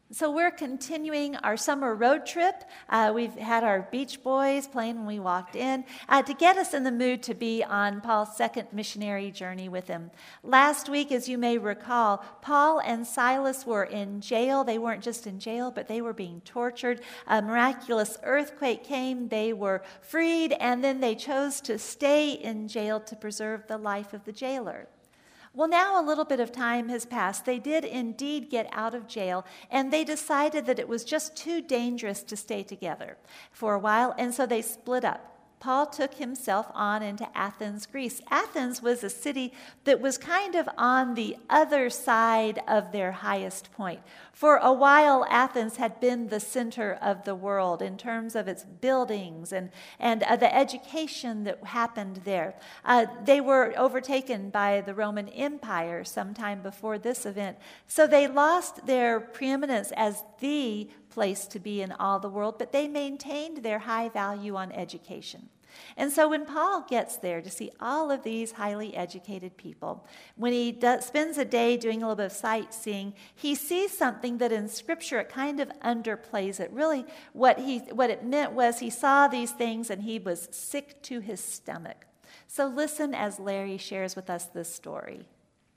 So we're continuing our summer road trip. We've had our Beach Boys playing when we walked in to get us in the mood to be on Paul's second missionary journey with him. Last week, as you may recall, Paul and Silas were in jail. They weren't just in jail, but they were being tortured. A miraculous earthquake came. They were freed, and then they chose to stay in jail to preserve the life of the jailer. Well, now a little bit of time has passed. They did indeed get out of jail, and they decided that it was just too dangerous to stay together for a while, and so they split up. Paul took himself on into Athens, Greece. Athens was a city that was kind of on the other side of their highest point. For a while, Athens had been the center of the world in terms of its buildings and the education that happened there. They were overtaken by the Roman Empire sometime before this event. So they lost their preeminence as the place to be in all the world, but they maintained their high value on education. And so when Paul gets there to see all of these highly educated people, when he spends a day doing a little bit of sightseeing, he sees something that in Scripture it kind of underplays it. Really, what it meant was he saw these things and he was sick to his stomach. So listen as Larry shares with us this story.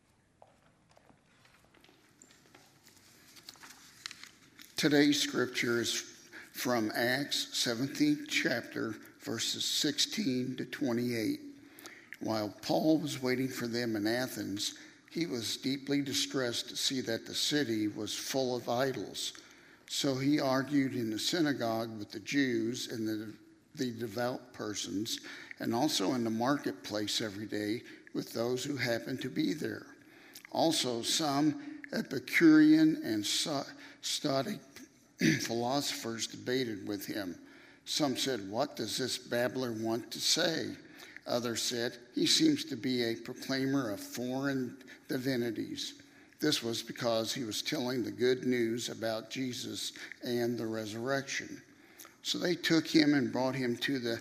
Today's scripture is from Acts 17th chapter, verses 16 to 28. While Paul was waiting for them in Athens, he was deeply distressed to see that the city was full of idols. So he argued in the synagogue with the Jews and the devout persons, and also in the marketplace every day with those who happened to be there. Also, some Epicurean and Stoic philosophers debated with him. Some said, "What does this babbler want to say?" Others said, "He seems to be a proclaimer of foreign divinities." This was because he was telling the good news about Jesus and the resurrection. So they took him and brought him to the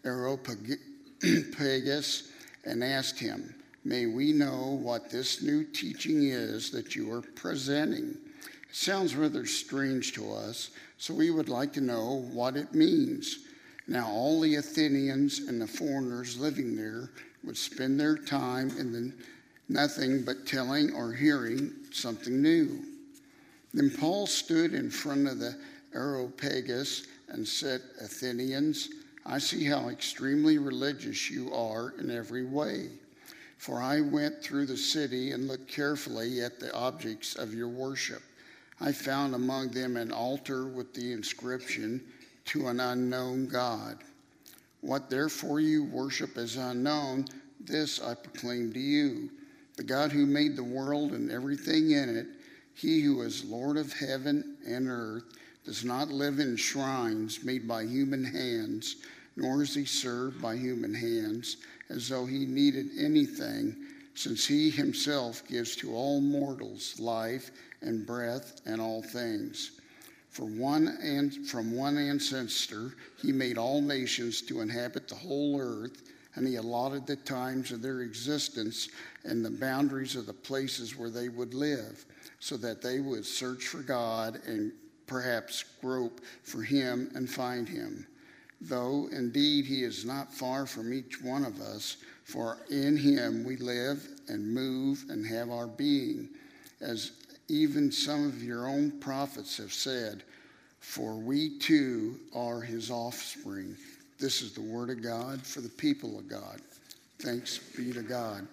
Areopagus and asked him, "May we know what this new teaching is that you are presenting? It sounds rather strange to us, so we would like to know what it means." Now all the Athenians and the foreigners living there would spend their time in nothing but telling or hearing something new. Then Paul stood in front of the Areopagus and said, "Athenians, I see how extremely religious you are in every way. For I went through the city and looked carefully at the objects of your worship. I found among them an altar with the inscription, 'To an unknown God.' What therefore you worship as unknown, this I proclaim to you. The God who made the world and everything in it, he who is Lord of heaven and earth, does not live in shrines made by human hands, nor is he served by human hands as though he needed anything, since he himself gives to all mortals life and breath and all things. From one ancestor he made all nations to inhabit the whole earth, and he allotted the times of their existence and the boundaries of the places where they would live, so that they would search for God and perhaps grope for him and find him. Though indeed he is not far from each one of us, for in him we live and move and have our being, as even some of your own prophets have said, for we too are his offspring." This is the word of God for the people of God. Thanks be to God.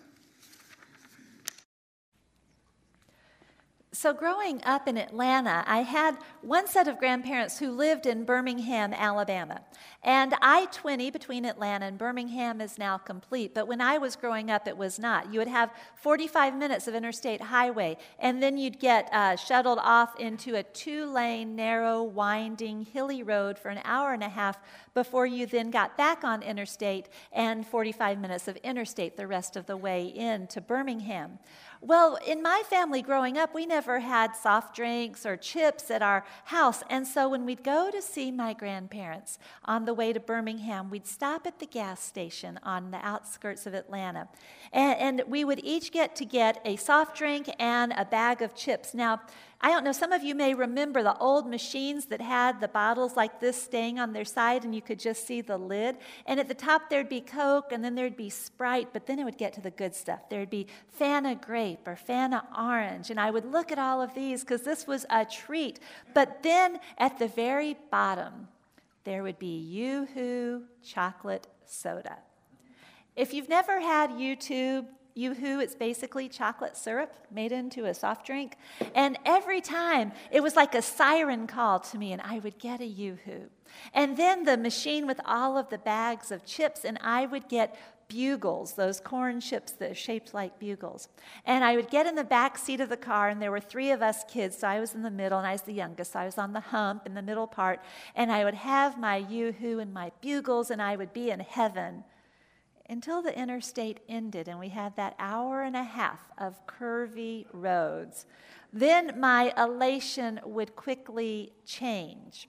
So growing up in Atlanta, I had one set of grandparents who lived in Birmingham, Alabama. And I-20 between Atlanta and Birmingham is now complete. But when I was growing up, it was not. You would have 45 minutes of interstate highway, and then you'd get shuttled off into a 2-lane, narrow, winding, hilly road for an hour and a half before you then got back on interstate and 45 minutes of interstate the rest of the way into Birmingham. Well, in my family growing up, we never had soft drinks or chips at our house. And so when we'd go to see my grandparents on the way to Birmingham, we'd stop at the gas station on the outskirts of Atlanta. And we would each get a soft drink and a bag of chips. Now, I don't know, some of you may remember the old machines that had the bottles like this staying on their side and you could just see the lid. And at the top there'd be Coke and then there'd be Sprite, but then it would get to the good stuff. There'd be Fanta Grape or Fanta Orange. And I would look at all of these because this was a treat. But then at the very bottom, there would be Yoo-Hoo chocolate soda. If you've never had Yoo-Hoo, it's basically chocolate syrup made into a soft drink. And every time, it was like a siren call to me, and I would get a Yoo-Hoo. And then the machine with all of the bags of chips, and I would get Bugles, those corn chips that are shaped like bugles. And I would get in the back seat of the car, and there were 3 of us kids, so I was in the middle, and I was the youngest, so I was on the hump in the middle part, and I would have my Yoo-Hoo and my Bugles, and I would be in heaven until the interstate ended, and we had that hour and a half of curvy roads. Then my elation would quickly change.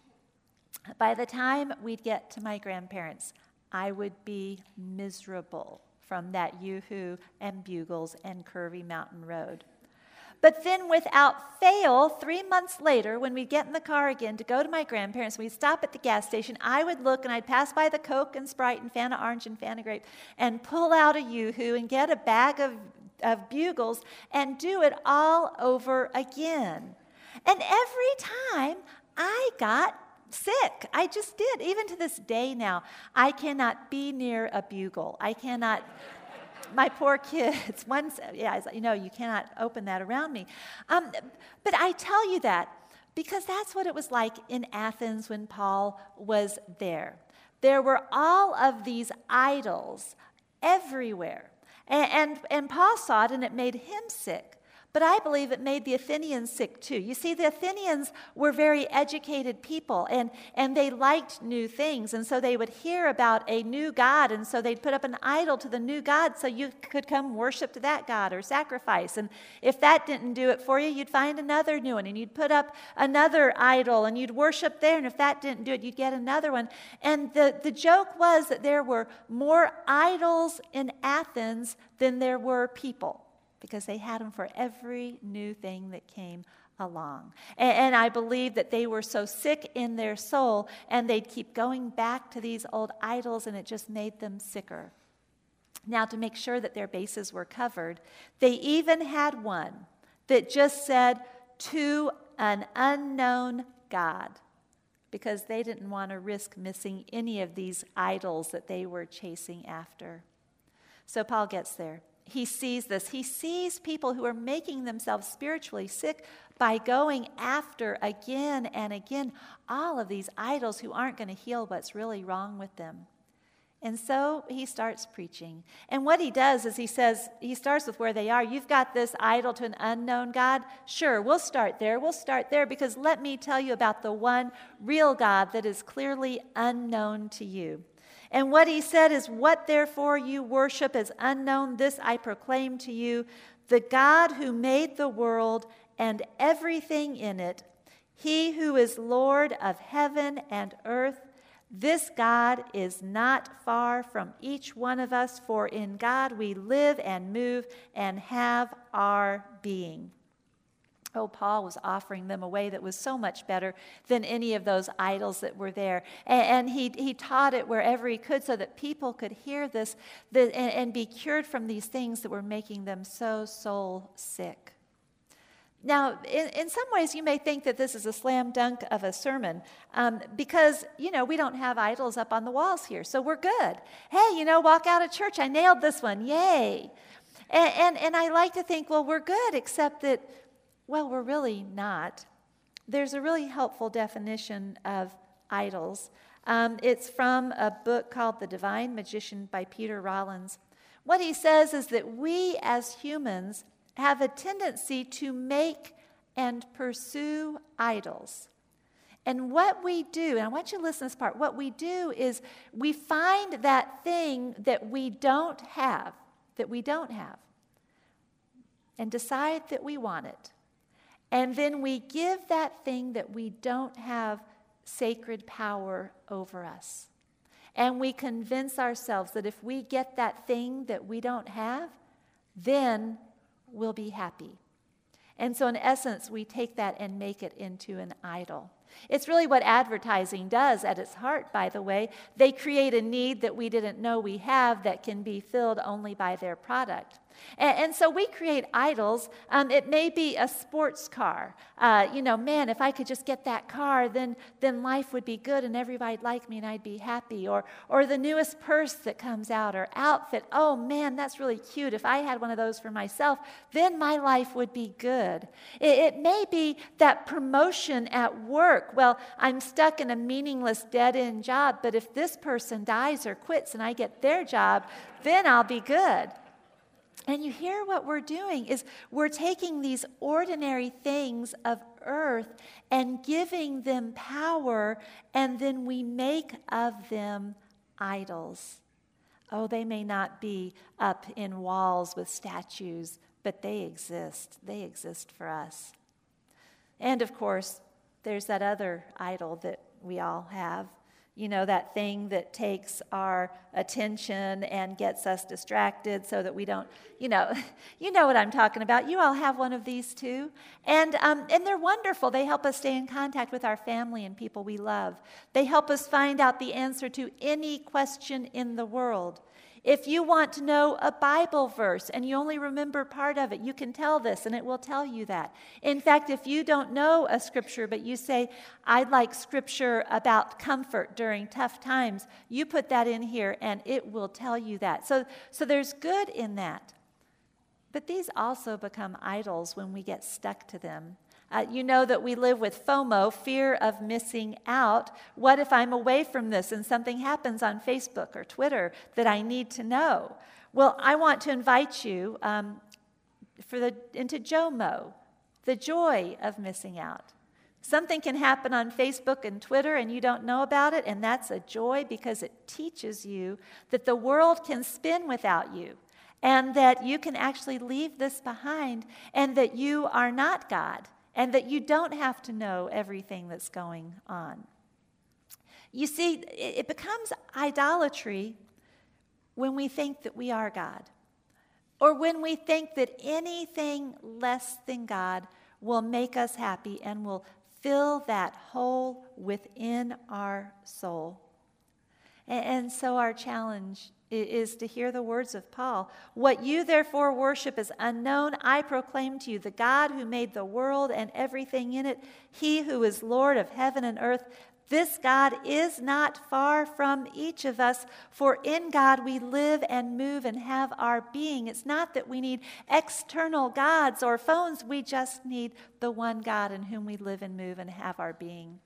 By the time we'd get to my grandparents', I would be miserable from that Yoo-Hoo and Bugles and curvy mountain road. But then without fail, 3 months later, when we'd get in the car again to go to my grandparents, we'd stop at the gas station, I would look and I'd pass by the Coke and Sprite and Fanta Orange and Fanta Grape and pull out a Yoo-Hoo and get a bag of Bugles and do it all over again. And every time I got sick. I just did. Even to this day now, I cannot be near a Bugle. I cannot, my poor kids, you cannot open that around me. But I tell you that because that's what it was like in Athens when Paul was there. There were all of these idols everywhere. And Paul saw it and it made him sick. But I believe it made the Athenians sick too. You see, the Athenians were very educated people, and they liked new things. And so they would hear about a new god, and so they'd put up an idol to the new god so you could come worship to that god or sacrifice. And if that didn't do it for you, you'd find another new one, and you'd put up another idol, and you'd worship there. And if that didn't do it, you'd get another one. And the joke was that there were more idols in Athens than there were people, because they had them for every new thing that came along. And I believe that they were so sick in their soul, and they'd keep going back to these old idols, and it just made them sicker. Now, to make sure that their bases were covered, they even had one that just said, "To an unknown God," because they didn't want to risk missing any of these idols that they were chasing after. So Paul gets there. He sees this. He sees people who are making themselves spiritually sick by going after again and again all of these idols who aren't going to heal what's really wrong with them. And so he starts preaching. And what he does is he starts with where they are. You've got this idol to an unknown God. Sure, we'll start there. We'll start there because let me tell you about the one real God that is clearly unknown to you. And what he said is, "What therefore you worship as unknown, this I proclaim to you, the God who made the world and everything in it, he who is Lord of heaven and earth, this God is not far from each one of us, for in God we live and move and have our being." Oh, Paul was offering them a way that was so much better than any of those idols that were there. And he taught it wherever he could so that people could hear this and be cured from these things that were making them so soul sick. Now, in some ways, you may think that this is a slam dunk of a sermon because, we don't have idols up on the walls here, so we're good. Hey, walk out of church. I nailed this one. Yay. And I like to think, well, we're good, except that, well, we're really not. There's a really helpful definition of idols. It's from a book called The Divine Magician by Peter Rollins. What he says is that we as humans have a tendency to make and pursue idols. And what we do, and I want you to listen to this part, what we do is we find that thing that we don't have, and decide that we want it. And then we give that thing that we don't have sacred power over us. And we convince ourselves that if we get that thing that we don't have, then we'll be happy. And so in essence, we take that and make it into an idol. It's really what advertising does at its heart, by the way. They create a need that we didn't know we have that can be filled only by their product. And so we create idols. It may be a sports car. Man, if I could just get that car, then life would be good and everybody'd like me and I'd be happy. Or the newest purse that comes out or outfit. Oh, man, that's really cute. If I had one of those for myself, then my life would be good. It may be that promotion at work. Well, I'm stuck in a meaningless dead-end job, but if this person dies or quits and I get their job, then I'll be good. And you hear what we're doing is we're taking these ordinary things of earth and giving them power, and then we make of them idols. Oh, they may not be up in walls with statues, but they exist. They exist for us. And of course, there's that other idol that we all have. That thing that takes our attention and gets us distracted so that we don't, you know what I'm talking about. You all have one of these too. And they're wonderful. They help us stay in contact with our family and people we love. They help us find out the answer to any question in the world. If you want to know a Bible verse and you only remember part of it, you can tell this and it will tell you that. In fact, if you don't know a scripture, but you say, I'd like scripture about comfort during tough times, you put that in here and it will tell you that. So there's good in that. But these also become idols when we get stuck to them. You know that we live with FOMO, fear of missing out. What if I'm away from this and something happens on Facebook or Twitter that I need to know? Well, I want to invite you into JOMO, the joy of missing out. Something can happen on Facebook and Twitter and you don't know about it, and that's a joy because it teaches you that the world can spin without you and that you can actually leave this behind and that you are not God. And that you don't have to know everything that's going on. You see, it becomes idolatry when we think that we are God. Or when we think that anything less than God will make us happy and will fill that hole within our soul. And so our challenge is to hear the words of Paul. What you therefore worship is unknown. I proclaim to you the God who made the world and everything in it, he who is Lord of heaven and earth. This God is not far from each of us, for in God we live and move and have our being. It's not that we need external gods or phones. We just need the one God in whom we live and move and have our being.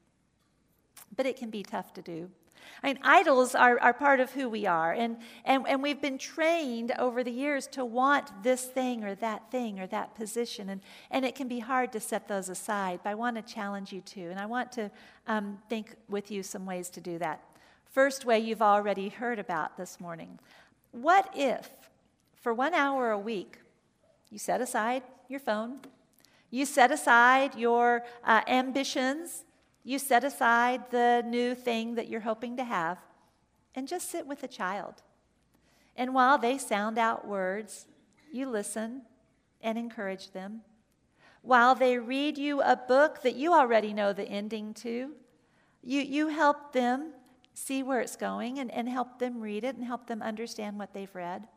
But it can be tough to do. Idols are part of who we are, and we've been trained over the years to want this thing or that position, and it can be hard to set those aside. But I want to challenge you to, and I want to think with you some ways to do that. First way you've already heard about this morning. What if, for 1 hour a week, you set aside your phone, you set aside your ambitions, you set aside the new thing that you're hoping to have and just sit with a child. And while they sound out words, you listen and encourage them. While they read you a book that you already know the ending to, you help them see where it's going and help them read it and help them understand what they've read.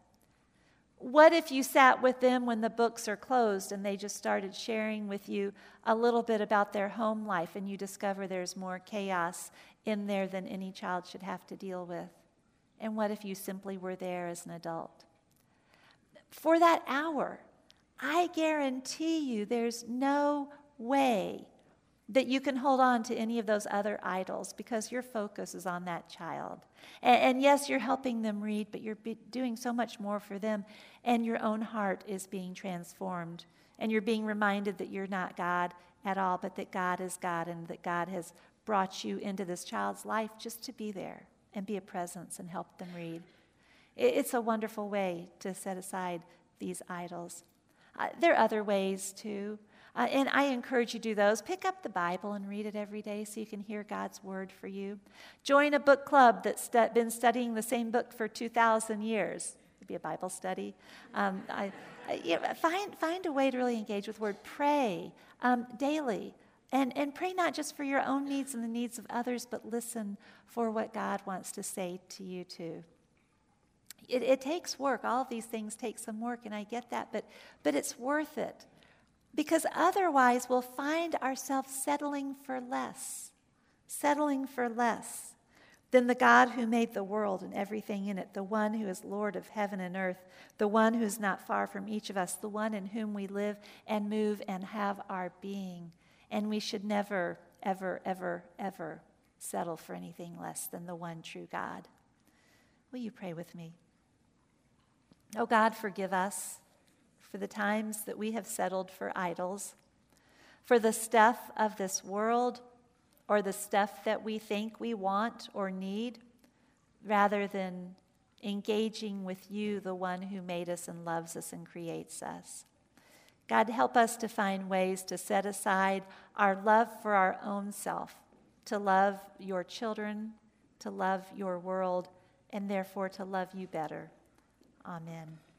What if you sat with them when the books are closed and they just started sharing with you a little bit about their home life and you discover there's more chaos in there than any child should have to deal with? And what if you simply were there as an adult? For that hour, I guarantee you there's no way that you can hold on to any of those other idols because your focus is on that child. And yes, you're helping them read, but you're doing so much more for them, and your own heart is being transformed. And you're being reminded that you're not God at all, but that God is God, and that God has brought you into this child's life just to be there and be a presence and help them read. It's a wonderful way to set aside these idols. There are other ways too. And I encourage you to do those. Pick up the Bible and read it every day so you can hear God's word for you. Join a book club that's been studying the same book for 2,000 years. It'd be a Bible study. Find a way to really engage with the Word. Pray daily. And pray not just for your own needs and the needs of others, but listen for what God wants to say to you too. It takes work. All of these things take some work, and I get that, but it's worth it. Because otherwise we'll find ourselves settling for less than the God who made the world and everything in it, the one who is Lord of heaven and earth, the one who is not far from each of us, the one in whom we live and move and have our being. And we should never, ever, ever, ever settle for anything less than the one true God. Will you pray with me? Oh God, forgive us for the times that we have settled for idols, for the stuff of this world or the stuff that we think we want or need, rather than engaging with you, the one who made us and loves us and creates us. God, help us to find ways to set aside our love for our own self, to love your children, to love your world, and therefore to love you better. Amen.